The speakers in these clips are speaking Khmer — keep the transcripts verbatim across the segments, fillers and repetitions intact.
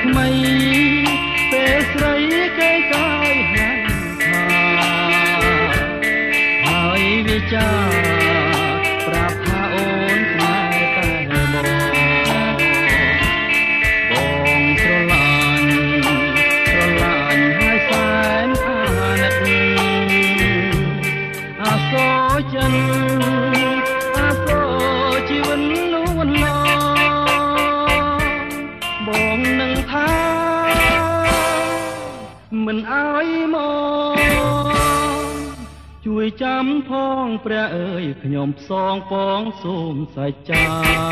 ថ្មីពេលស្រីគេកាយហាន់ថាហើយវាចាប្រាប់ថាអូនស្នេហ៍តែបងបងស្រឡាញ់ស្រឡាញ់ហើយសែនអាណិតអាសូរចិនអាសូរជីវិតនួនឡបងនឹងថាមិនអើយមកជួយចាំផងព្រះអើយខ្ញុំផ្សងពងសូមសច្ចា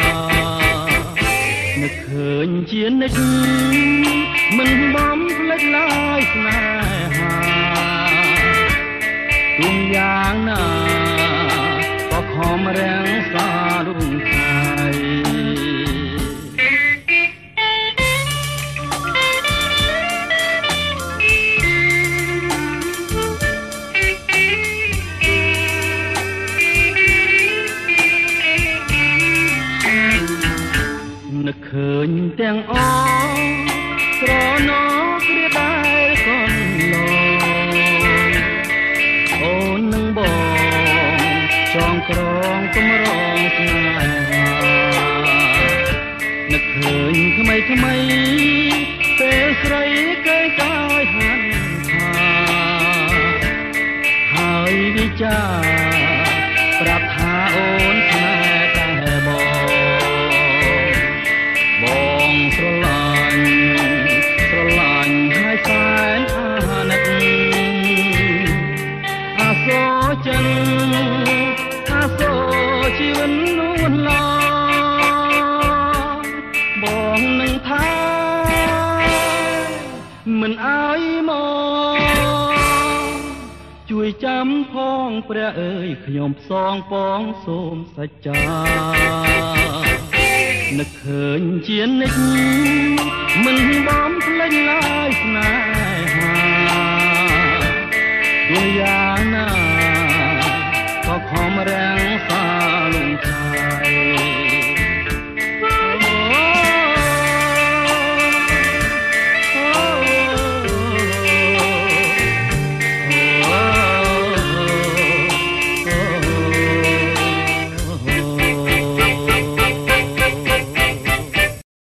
នឹកឃើញជានិច្ចមិនបំភ្លេចឡើយស្នេហាទុំយ៉ាងណាក៏ខំរាំងសារុងខៃនឹកឃើញទាំងអស្រណោគ្រាដែលកូនឡងអូននឹងបងចងក្រងកម្រងស្នេហានឹកឃើញថ្មីថ្មីពេលស្រីគេកាយហាន់ថាហើយវិចាប្រាប់ថាអូនស្នេហ៍តែបងបងស្រឡាញ់ស្រឡាញ់ហើយសែនអាណិតអាសូរចិនអាសូរជីវិតនួនឡបងនឹងថាមិនអើយមកជួយចាំផងព្រះអើយខ្ញុំផ្សងពងសូមសច្ចានឹកឃើញជានិច្ចមិនបំភ្លេចឡើយស្នេហាទោះយ៉ាងណាក៏ខំរា